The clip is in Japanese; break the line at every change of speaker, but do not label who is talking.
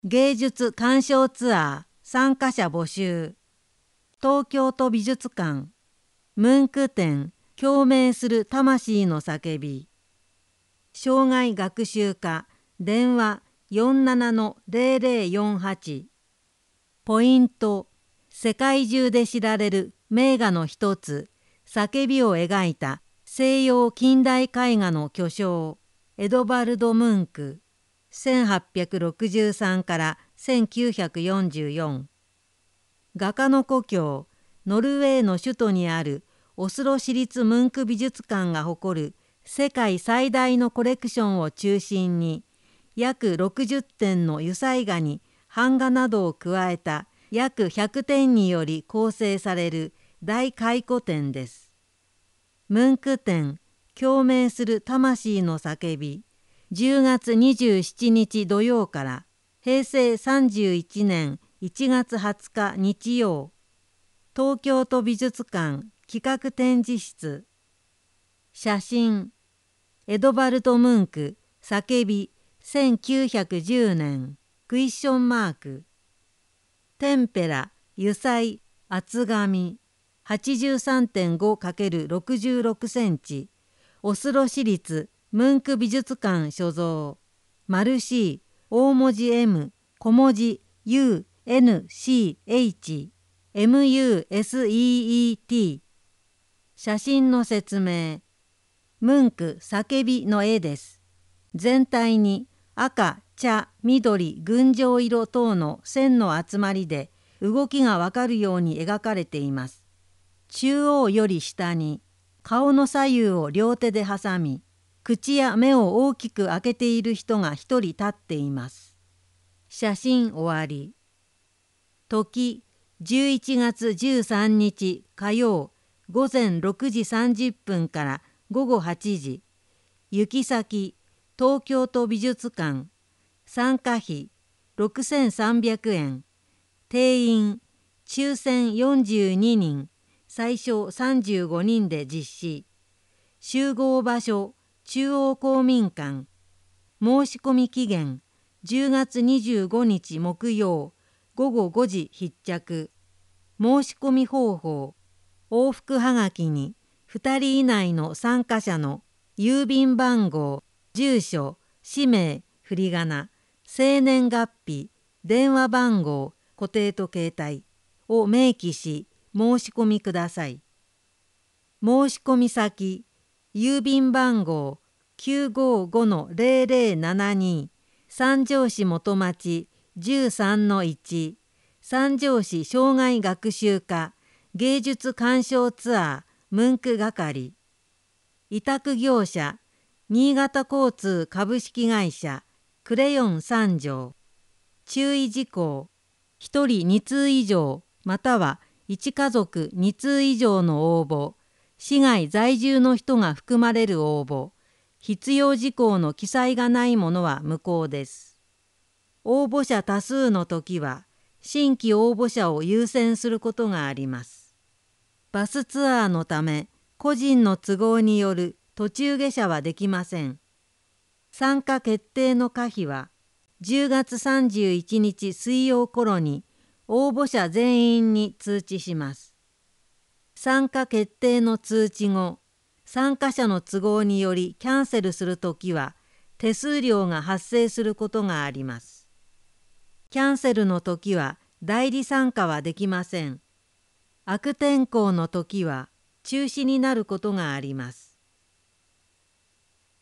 芸術鑑賞ツアー参加者募集。東京都美術館ムンク展共鳴する魂の叫び。生涯学習課電話47-0048。ポイント、世界中で知られる名画の一つ、叫びを描いた西洋近代絵画の巨匠エドバルド・ムンク1863から1944。画家の故郷ノルウェーの首都にあるオスロ市立ムンク美術館が誇る世界最大のコレクションを中心に約60点の油彩画に版画などを加えた約100点により構成される大回顧展です。ムンク展共鳴する魂の叫び、10月27日土曜から平成31年1月20日日曜、東京都美術館企画展示室。写真、エドバルト・ムンク叫び1910年クイッションマーク。テンペラ油彩厚紙 83.5×66 センチ、オスロ市立ムンク美術館所蔵。マルシー大文字 M 小文字 UNCHMUSEET。 写真の説明。ムンク叫びの絵です。全体に赤、茶、緑、群青色等の線の集まりで動きがわかるように描かれています。中央より下に顔の左右を両手で挟み、口や目を大きく開けている人が一人立っています。写真終わり。時11月13日火曜午前6時30分から午後8時。行き先東京都美術館。参加費6300円。定員抽選42人、最小35人で実施。集合場所中央公民館。申し込み期限10月25日木曜午後5時必着。申し込み方法、往復はがきに2人以内の参加者の郵便番号、住所、氏名、振り仮名、生年月日、電話番号、固定と携帯を明記し申し込みください。申し込み先、郵便番号 955-0072 三条市元町 13-1 三条市生涯学習課芸術鑑賞ツアームンク係。委託業者新潟交通株式会社クレヨン三条。注意事項、1人2通以上または1家族2通以上の応募、市外在住の人が含まれる応募、必要事項の記載がないものは無効です。応募者多数の時は新規応募者を優先することがあります。バスツアーのため個人の都合による途中下車はできません。参加決定の可否は10月31日水曜頃に応募者全員に通知します。参加決定の通知後、参加者の都合によりキャンセルするときは手数料が発生することがあります。キャンセルのときは代理参加はできません。悪天候のときは中止になることがあります。